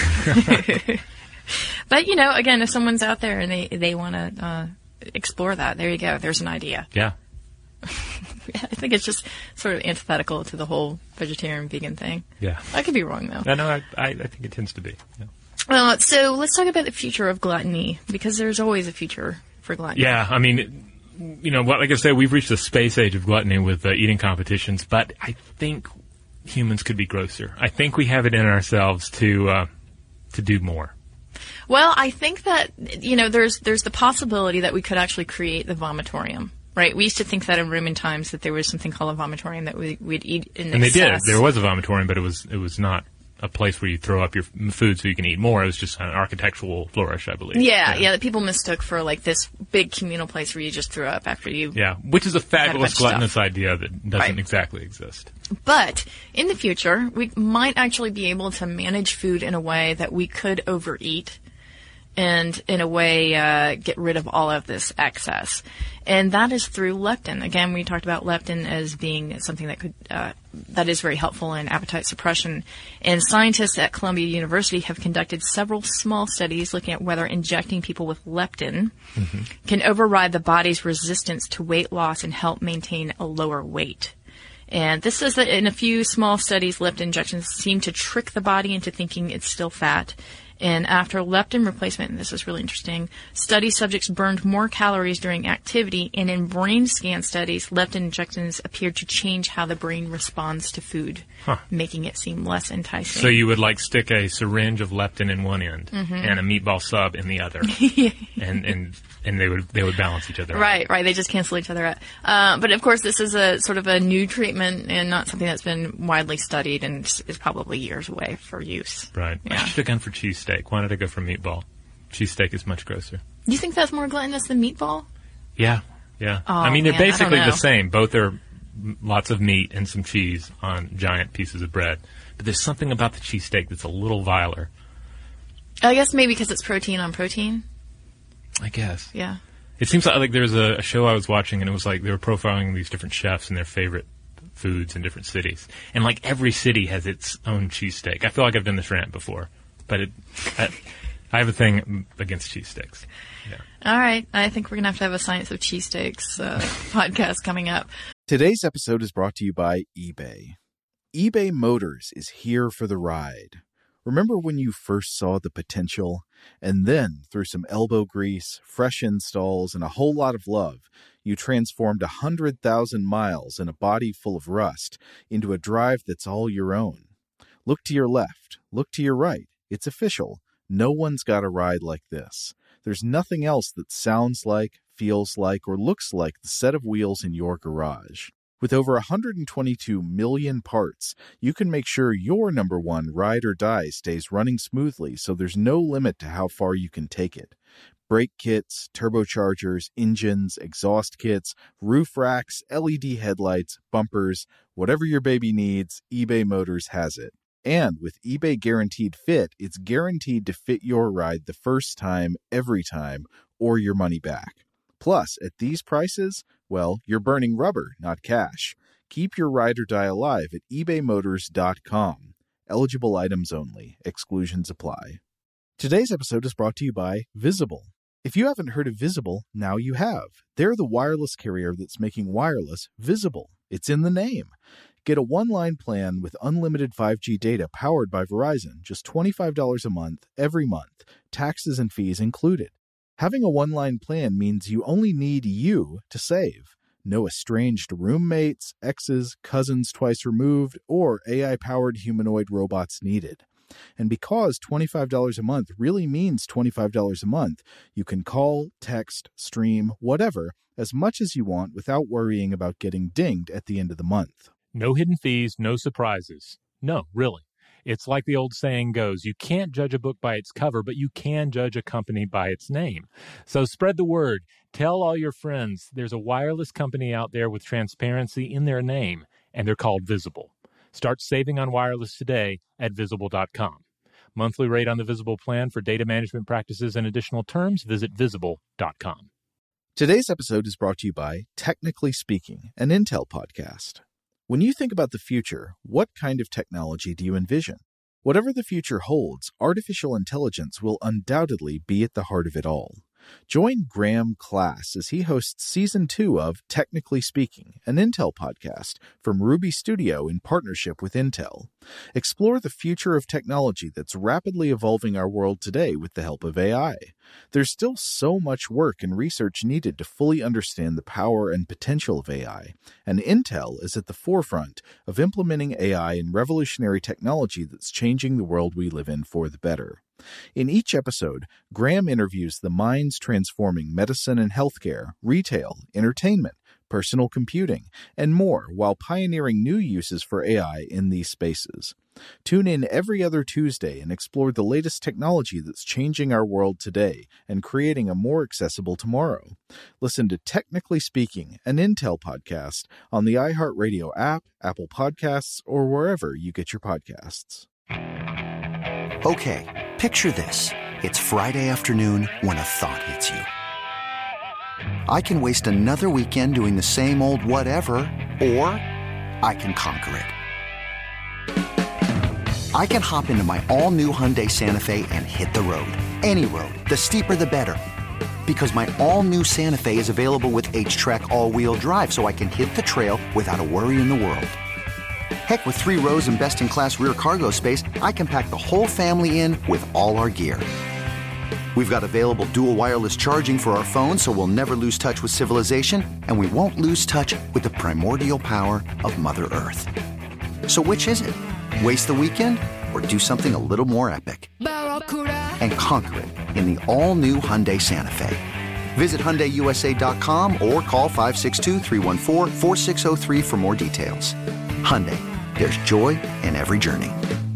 But, you know, again, if someone's out there and they, they want to uh, explore that, there you go. There's an idea. Yeah. I think it's just sort of antithetical to the whole vegetarian vegan thing. Yeah. I could be wrong, though. I know. I, I, I think it tends to be. Yeah. Uh, so let's talk about the future of gluttony, because there's always a future for gluttony. Yeah. I mean, you know, what like I said, we've reached the space age of gluttony with uh, eating competitions, but I think humans could be grosser. I think we have it in ourselves to uh, to do more. Well, I think that, you know, there's there's the possibility that we could actually create the vomitorium. Right, we used to think that in Roman times that there was something called a vomitorium that we, we'd eat in And excess. they did. There was a vomitorium, but it was it was not a place where you throw up your f- food so you can eat more. It was just an architectural flourish, I believe. Yeah, yeah, that people mistook for like this big communal place where you just threw up after you. Yeah, which is a fabulous bunch of gluttonous stuff. idea that doesn't Right. exactly exist. But in the future, we might actually be able to manage food in a way that we could overeat, and in a way uh, get rid of all of this excess. And that is through leptin. Again, we talked about leptin as being something that could uh, that is very helpful in appetite suppression. And scientists at Columbia University have conducted several small studies looking at whether injecting people with leptin mm-hmm. can override the body's resistance to weight loss and help maintain a lower weight. And this says that in a few small studies, leptin injections seem to trick the body into thinking it's still fat. And after leptin replacement, and this is really interesting, study subjects burned more calories during activity, and in brain scan studies, leptin injections appeared to change how the brain responds to food, Huh. making it seem less enticing. So you would like stick a syringe of leptin in one end Mm-hmm. and a meatball sub in the other, and and and they would they would balance each other out. Right, right. They just cancel each other out. Uh, but of course, this is a sort of a new treatment and not something that's been widely studied and is probably years away for use. Right. Yeah. I should have gone for cheesesteak. Why did I go for meatball? Cheesesteak is much grosser. You think that's more gluttonous than meatball? Yeah, yeah. Oh, I mean, they're man, I don't basically know. the same. Both are m- lots of meat and some cheese on giant pieces of bread. But there's something about the cheesesteak that's a little viler. I guess maybe because it's protein on protein. I guess. Yeah. It seems like, like there's a, a show I was watching, and it was like they were profiling these different chefs and their favorite foods in different cities. And like every city has its own cheesesteak. I feel like I've done this rant before, but it, I, I have a thing against cheesesteaks. Yeah. All right. I think we're going to have to have a Science of Cheesesteaks uh, podcast coming up. Today's episode is brought to you by eBay. eBay Motors is here for the ride. Remember when you first saw the potential? And then, through some elbow grease, fresh installs, and a whole lot of love, you transformed one hundred thousand miles and a body full of rust into a drive that's all your own. Look to your left. Look to your right. It's official. No one's got a ride like this. There's nothing else that sounds like, feels like, or looks like the set of wheels in your garage. With over one hundred twenty-two million parts, you can make sure your number one ride or die stays running smoothly, so there's no limit to how far you can take it. Brake kits, turbochargers, engines, exhaust kits, roof racks, L E D headlights, bumpers, whatever your baby needs, eBay Motors has it. And with eBay Guaranteed Fit, it's guaranteed to fit your ride the first time, every time, or your money back. Plus, at these prices, well, you're burning rubber, not cash. Keep your ride or die alive at ebay motors dot com. Eligible items only. Exclusions apply. Today's episode is brought to you by Visible. If you haven't heard of Visible, now you have. They're the wireless carrier that's making wireless visible. It's in the name. Get a one-line plan with unlimited five G data powered by Verizon, just twenty-five dollars a month, every month, taxes and fees included. Having a one-line plan means you only need you to save. No estranged roommates, exes, cousins twice removed, or A I-powered humanoid robots needed. And because twenty-five dollars a month really means twenty-five dollars a month, you can call, text, stream, whatever, as much as you want without worrying about getting dinged at the end of the month. No hidden fees, no surprises. No, really. It's like the old saying goes, you can't judge a book by its cover, but you can judge a company by its name. So spread the word. Tell all your friends there's a wireless company out there with transparency in their name, and they're called Visible. Start saving on wireless today at visible dot com. Monthly rate on the Visible plan for data management practices and additional terms, visit visible dot com. Today's episode is brought to you by Technically Speaking, an Intel podcast. When you think about the future, what kind of technology do you envision? Whatever the future holds, artificial intelligence will undoubtedly be at the heart of it all. Join Graham Class as he hosts Season two of Technically Speaking, an Intel podcast from Ruby Studio in partnership with Intel. Explore the future of technology that's rapidly evolving our world today with the help of A I. There's still so much work and research needed to fully understand the power and potential of A I, and Intel is at the forefront of implementing A I in revolutionary technology that's changing the world we live in for the better. In each episode, Graham interviews the minds transforming medicine and healthcare, retail, entertainment, personal computing, and more while pioneering new uses for A I in these spaces. Tune in every other Tuesday and explore the latest technology that's changing our world today and creating a more accessible tomorrow. Listen to Technically Speaking, an Intel podcast on the iHeartRadio app, Apple Podcasts, or wherever you get your podcasts. Okay, picture this. It's Friday afternoon when a thought hits you. I can waste another weekend doing the same old whatever, or I can conquer it. I can hop into my all-new Hyundai Santa Fe and hit the road. Any road. The steeper, the better. Because my all-new Santa Fe is available with H-Track all-wheel drive, so I can hit the trail without a worry in the world. Heck, with three rows and best-in-class rear cargo space, I can pack the whole family in with all our gear. We've got available dual wireless charging for our phones, so we'll never lose touch with civilization, and we won't lose touch with the primordial power of Mother Earth. So which is it? Waste the weekend or do something a little more epic? And conquer it in the all-new Hyundai Santa Fe. Visit Hyundai U S A dot com or call five six two, three one four, four six zero three for more details. Hyundai, there's joy in every journey.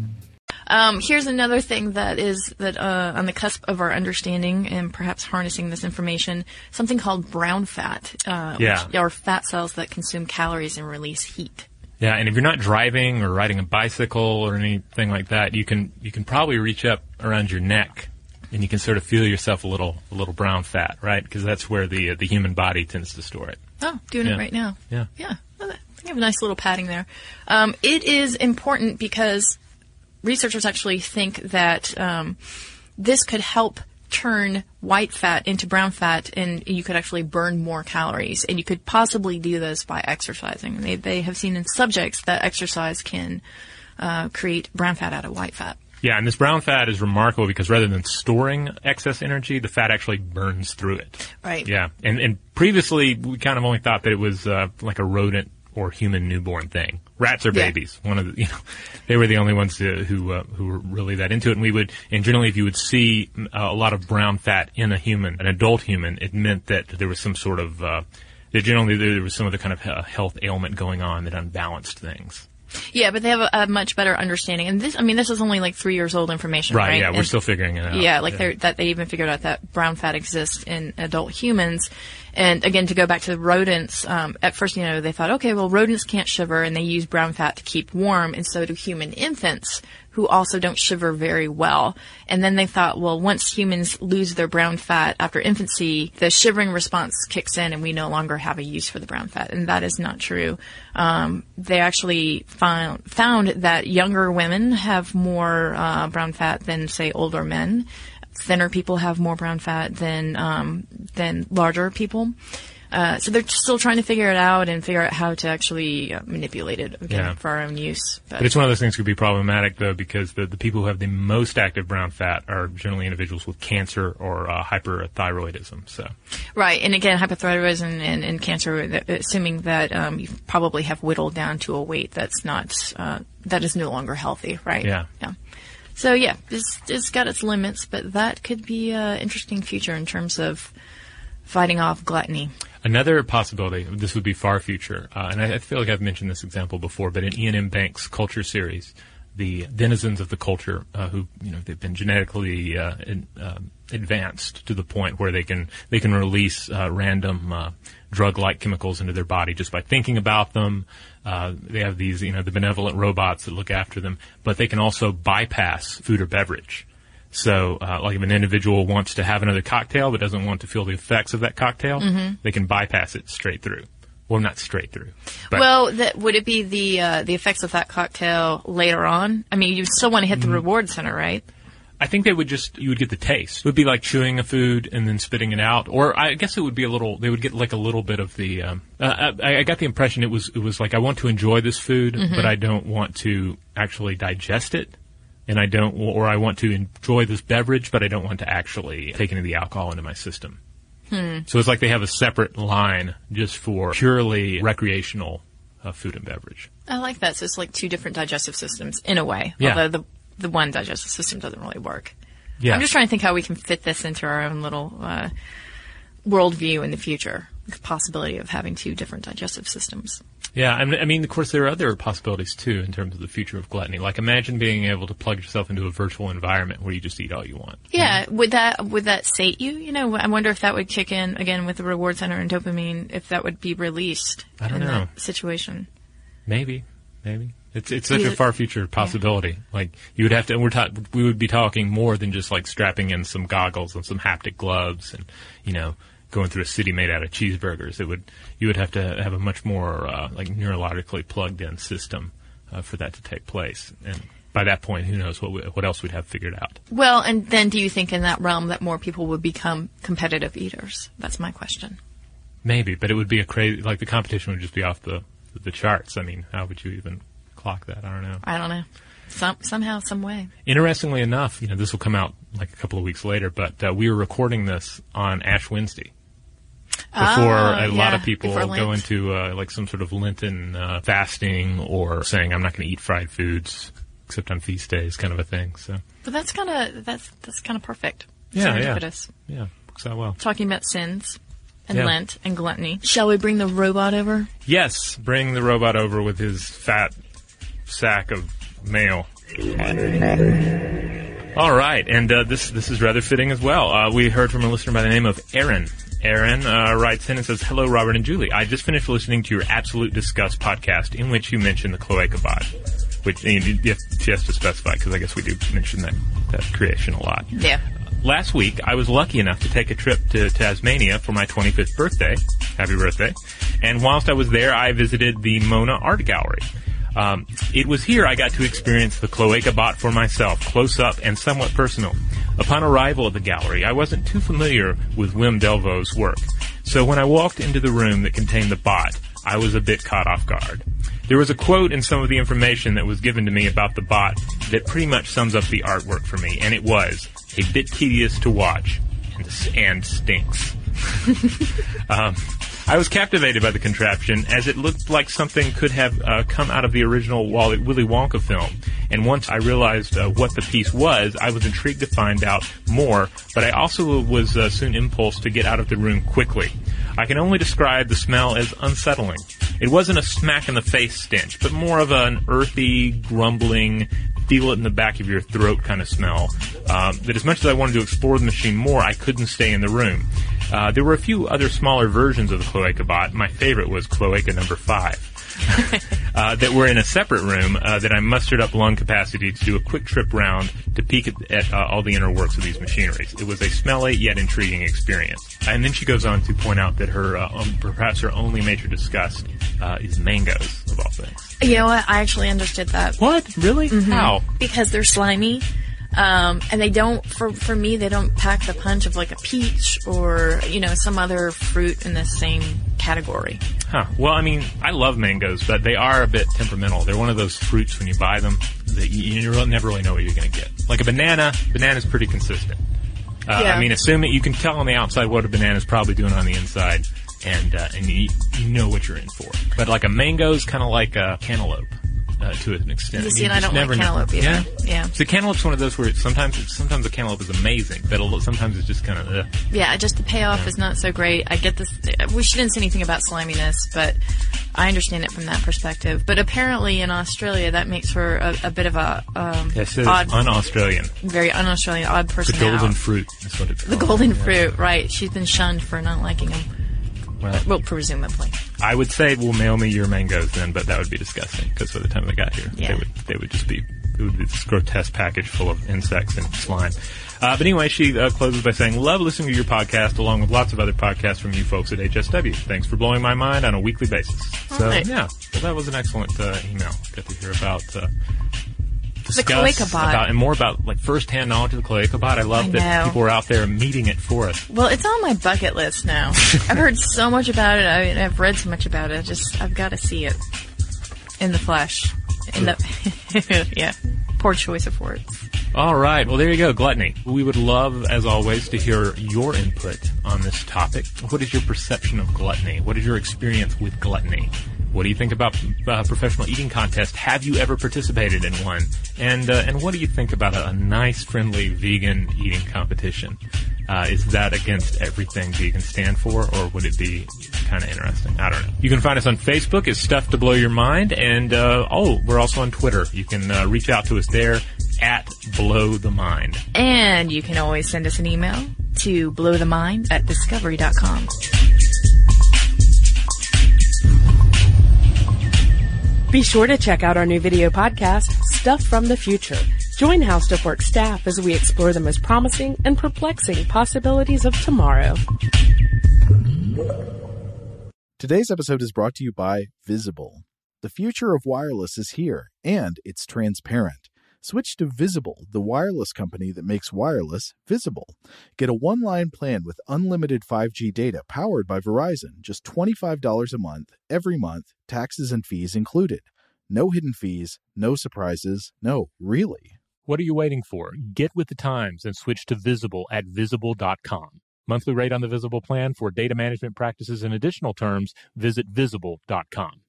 Um, here's another thing that is that uh, on the cusp of our understanding and perhaps harnessing this information, something called brown fat, uh, yeah. which are fat cells that consume calories and release heat. Yeah, and if you're not driving or riding a bicycle or anything like that, you can you can probably reach up around your neck and you can sort of feel yourself a little a little brown fat, right? Because that's where the uh, the human body tends to store it. Oh, doing yeah. it right now. Yeah. Yeah. Well, I have a nice little padding there. Um, it is important because researchers actually think that um, this could help turn white fat into brown fat, and you could actually burn more calories. And you could possibly do this by exercising. They they have seen in subjects that exercise can uh, create brown fat out of white fat. Yeah, and this brown fat is remarkable because rather than storing excess energy, the fat actually burns through it. Right. Yeah, and and previously we kind of only thought that it was uh, like a rodent or human newborn thing. Rats are Yeah. babies. One of the, you know, they were the only ones to, who uh, who were really that into it. And we would, and generally, if you would see uh, a lot of brown fat in a human, an adult human, it meant that there was some sort of, uh, that generally there was some other kind of uh, health ailment going on that unbalanced things. Yeah, but they have a, a much better understanding. And this, I mean, this is only like three years old information, right? Right. Yeah, we're And- still figuring it out. Yeah, like they're that they even figured out that brown fat exists in adult humans. And again, to go back to the rodents, um, at first, you know, they thought, okay, well, rodents can't shiver, and they use brown fat to keep warm, and so do human infants, who also don't shiver very well. And then they thought, well, once humans lose their brown fat after infancy, the shivering response kicks in, and we no longer have a use for the brown fat. And that is not true. Um, they actually found found that younger women have more uh, brown fat than, say, older men. Thinner people have more brown fat than um, than larger people. Uh, so they're still trying to figure it out and figure out how to actually uh, manipulate it again Yeah. for our own use. But, But it's one of those things that could be problematic, though, because the, the people who have the most active brown fat are generally individuals with cancer or uh, hyperthyroidism. So, right, and again, hypothyroidism and, and, and cancer, assuming that um, you probably have whittled down to a weight that's not uh, that is no longer healthy, right? Yeah. Yeah. So yeah, it's, it's got its limits, but that could be an interesting future in terms of fighting off gluttony. Another possibility, this would be far future, uh, and I, I feel like I've mentioned this example before, but in Ian M. Banks' Culture series, the denizens of the culture, uh, who, you know, they've been genetically uh, in, uh, advanced to the point where they can they can release uh, random uh, drug-like chemicals into their body just by thinking about them. Uh, they have these, you know, the benevolent robots that look after them, but they can also bypass food or beverage. So, uh, like if an individual wants to have another cocktail but doesn't want to feel the effects of that cocktail, mm-hmm. they can bypass it straight through. Well, not straight through. But well, that, would it be the uh, the effects of that cocktail later on? I mean, you still want to hit the mm-hmm. reward center, right? I think they would just, you would get the taste. It would be like chewing a food and then spitting it out. Or I guess it would be a little, they would get like a little bit of the, um, uh, I, I got the impression it was, it was like, I want to enjoy this food, mm-hmm. but I don't want to actually digest it. And I don't, or I want to enjoy this beverage, but I don't want to actually take any of the alcohol into my system. Hmm. So it's like they have a separate line just for purely recreational uh, food and beverage. I like that. So it's like two different digestive systems in a way. Yeah. Although the the one digestive system doesn't really work. Yeah. I'm just trying to think how we can fit this into our own little uh, worldview in the future. The possibility of having two different digestive systems. Yeah, I mean, of course, there are other possibilities, too, in terms of the future of gluttony. Like, imagine being able to plug yourself into a virtual environment where you just eat all you want. Yeah, would that would that sate you? You know, I wonder if that would kick in, again, with the reward center and dopamine, if that would be released I don't in know. that situation. Maybe, maybe. It's it's such a far future possibility. Yeah. Like, you would have to, and we're ta- we would be talking more than just, like, strapping in some goggles and some haptic gloves and, you know, going through a city made out of cheeseburgers. It would, you would have to have a much more, uh, like, neurologically plugged-in system uh, for that to take place. And by that point, who knows what we, what else we'd have figured out. Well, and then do you think in that realm that more people would become competitive eaters? That's my question. Maybe, but it would be a crazy, like, the competition would just be off the, the charts. I mean, how would you even clock that? I don't know. I don't know. Some, somehow, some way. Interestingly enough, you know, this will come out like a couple of weeks later, but uh, we were recording this on Ash Wednesday. Before oh, a yeah, lot of people go Lent. into uh, like some sort of Lenten uh, fasting or saying I'm not going to eat fried foods except on feast days, kind of a thing. So, but that's kind of that's that's kind of perfect. Yeah, Serendipitous. yeah, yeah, works out well. Talking about sins and yeah. Lent and gluttony. Shall we bring the robot over? Yes, bring the robot over with his fat sack of mail. All right, and uh, this this is rather fitting as well. Uh, we heard from a listener by the name of Aaron. Aaron uh, writes in and says, "Hello, Robert and Julie. I just finished listening to your Absolute Disgust podcast in which you mentioned the cloaca bot." Which and you, you, she has to specify because I guess we do mention that, that creation a lot. Yeah. Last week, I was lucky enough to take a trip to Tasmania for my twenty-fifth birthday. Happy birthday. And whilst I was there, I visited the Mona Art Gallery. Um, it was here I got to experience the cloaca bot for myself, close up and somewhat personal. Upon arrival at the gallery, I wasn't too familiar with Wim Delvau's work. So when I walked into the room that contained the bot, I was a bit caught off guard. There was a quote in some of the information that was given to me about the bot that pretty much sums up the artwork for me, and it was a bit tedious to watch and, and stinks. um, I was captivated by the contraption as it looked like something could have uh, come out of the original Willy Wonka film. And once I realized uh, what the piece was, I was intrigued to find out more, but I also was uh, soon impulsed to get out of the room quickly. I can only describe the smell as unsettling. It wasn't a smack-in-the-face stench, but more of an earthy, grumbling, feel-it-in-the-back-of-your-throat kind of smell. Um, that as much as I wanted to explore the machine more, I couldn't stay in the room. Uh, there were a few other smaller versions of the Cloaca Bot. My favorite was Cloaca number five. uh, that were in a separate room uh, that I mustered up lung capacity to do a quick trip round to peek at, at uh, all the inner works of these machineries. It was a smelly yet intriguing experience. And then she goes on to point out that her, uh, um, perhaps her only major disgust uh, is mangoes, of all things. You know what? I actually understood that. What? Really? Mm-hmm. How? Because they're slimy. Um, and they don't, for, for me, they don't pack the punch of like a peach or, you know, some other fruit in the same category. Huh. Well, I mean, I love mangoes, but they are a bit temperamental. They're one of those fruits when you buy them that you, you never really know what you're going to get. Like a banana, banana's pretty consistent. Uh, yeah. I mean, assume you can tell on the outside what a banana's probably doing on the inside, and uh, and you, you know what you're in for. But like a mango's kind of like a cantaloupe. uh, to an extent. You see, you and I don't like never know. cantaloupe either. Yeah, yeah. So cantaloupe's one of those where it's sometimes it's, sometimes the cantaloupe is amazing, but it'll, sometimes it's just kind of. Uh, yeah, just the payoff yeah. is not so great. I get this. We didn't say anything about sliminess, but I understand it from that perspective. But apparently in Australia, that makes for a, a bit of a um, yes, it odd, is un-Australian, very un-Australian, odd person. The golden fruit is what it's called. The golden yeah. fruit, right? She's been shunned for not liking them. Well, well, presumably. I would say, well, mail me your mangoes then, but that would be disgusting because by the time they got here, yeah. they would they would just be it would be this grotesque package full of insects and slime. Uh, but anyway, she uh, closes by saying, "Love listening to your podcast along with lots of other podcasts from you folks at H S W. Thanks for blowing my mind on a weekly basis." All so right. yeah, well, that was an excellent uh, email. Got to hear about. Uh, The Cloaca Bot. About, and more about like first-hand knowledge of the Cloaca Bot. I love I that know. people are out there meeting it for us. Well, it's on my bucket list now. I've heard so much about it. I mean, I've read so much about it. Just I've got to see it in the flesh. In the yeah, poor choice of words. All right. Well, there you go. Gluttony. We would love, as always, to hear your input on this topic. What is your perception of gluttony? What is your experience with gluttony? What do you think about uh, professional eating contests? Have you ever participated in one? And uh, and what do you think about a, a nice, friendly vegan eating competition? Uh, is that against everything vegans stand for, or would it be kind of interesting? I don't know. You can find us on Facebook as Stuff to Blow Your Mind, and uh, oh, we're also on Twitter. You can uh, reach out to us there at Blow the Mind. And you can always send us an email to blowthemind at discovery dot com. Be sure to check out our new video podcast, Stuff from the Future. Join How Stuff Works staff as we explore the most promising and perplexing possibilities of tomorrow. Today's episode is brought to you by Visible. The future of wireless is here, and it's transparent. Switch to Visible, the wireless company that makes wireless visible. Get a one-line plan with unlimited five G data powered by Verizon, just twenty-five dollars a month, every month, taxes and fees included. No hidden fees, no surprises, no, really. What are you waiting for? Get with the times and switch to Visible at visible dot com. Monthly rate on the Visible plan for data management practices and additional terms, visit visible dot com.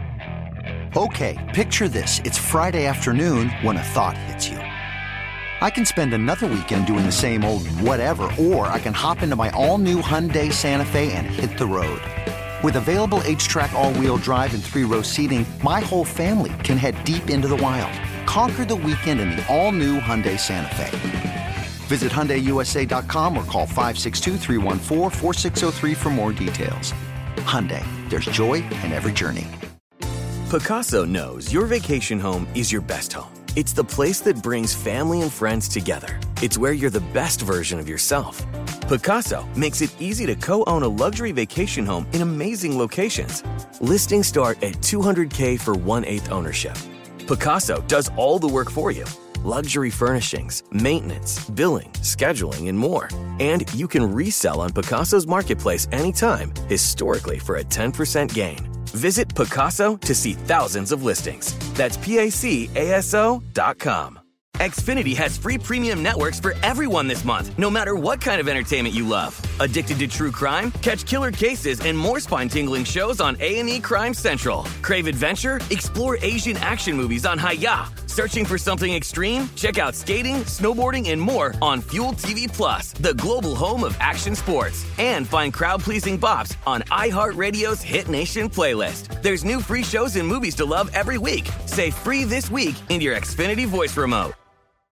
Okay, picture this. It's Friday afternoon when a thought hits you. I can spend another weekend doing the same old whatever, or I can hop into my all-new Hyundai Santa Fe and hit the road. With available H-Track all-wheel drive and three-row seating, my whole family can head deep into the wild. Conquer the weekend in the all-new Hyundai Santa Fe. Visit Hyundai U S A dot com or call five six two, three one four, four six zero three for more details. Hyundai, there's joy in every journey. Pacaso knows your vacation home is your best home. It's the place that brings family and friends together. It's where you're the best version of yourself. Pacaso makes it easy to co-own a luxury vacation home in amazing locations. Listings start at two hundred thousand dollars for one-eighth ownership. Pacaso does all the work for you. Luxury furnishings, maintenance, billing, scheduling, and more. And you can resell on Pacaso's marketplace anytime, historically for a ten percent gain. Visit Pacaso to see thousands of listings. That's P A C A S O dot com. Xfinity has free premium networks for everyone this month, no matter what kind of entertainment you love. Addicted to true crime? Catch killer cases and more spine-tingling shows on A and E Crime Central. Crave adventure? Explore Asian action movies on Hi-Ya. Searching for something extreme? Check out skating, snowboarding, and more on Fuel T V Plus, the global home of action sports. And find crowd-pleasing bops on iHeartRadio's Hit Nation playlist. There's new free shows and movies to love every week. Say free this week in your Xfinity voice remote.